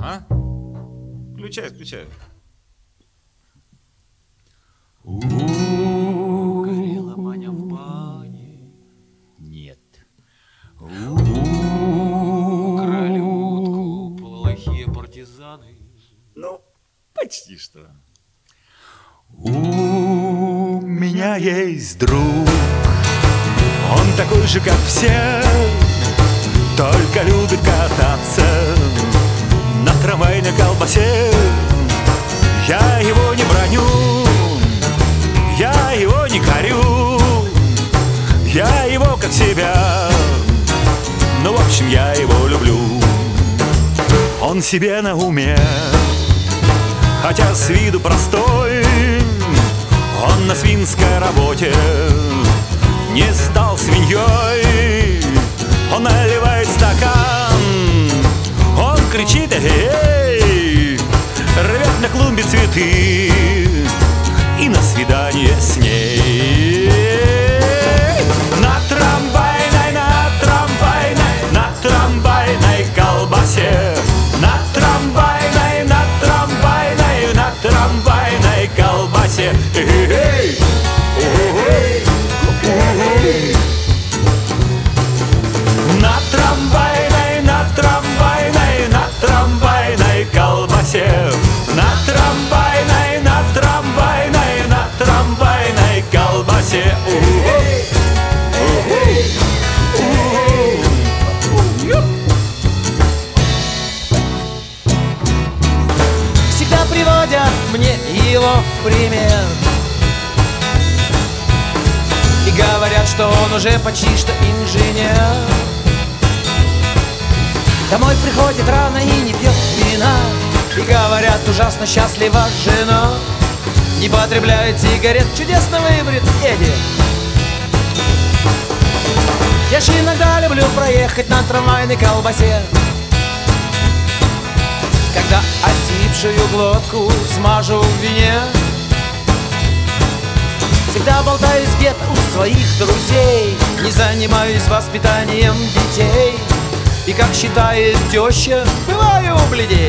а? Включай, включай. Горела Маня в бане. Нет. Украли утку плохие партизаны. Ну, почти что. У меня есть друг, он такой же, как все, только любит кататься на трамвайной колбасе. Я его не броню, я его не корю, я его как себя, ну, в общем, я его люблю. Он себе на уме, хотя с виду простой, он на свинской работе не стал свиньей. Он наливает стакан, он кричит эй, рвет на клумбе цветы и на свидание с ней. На трамвайной, на трамвайной, на трамвайной колбасе, на трамвайной, на трамвайной, на трамвайной колбасе. Эй-эй, эй-эй, эй-эй. На трамвайной, на трамвайной, на трамвайной колбасе, на трамвайной, на трамвайной, на трамвайной колбасе. Эй-эй, эй-эй, эй-эй. Всегда приводят мне его в пример и говорят, что он уже почти что инженер. Домой приходит рано и не пьет вина, и говорят, ужасно счастлива жена. Не потребляет сигарет, чудесно выбрит Эдди. Я ж иногда люблю проехать на трамвайной колбасе, когда осипшую глотку смажу в вине. Всегда болтаюсь где-то у своих друзей, не занимаюсь воспитанием детей, и, как считает теща, бываю бледей.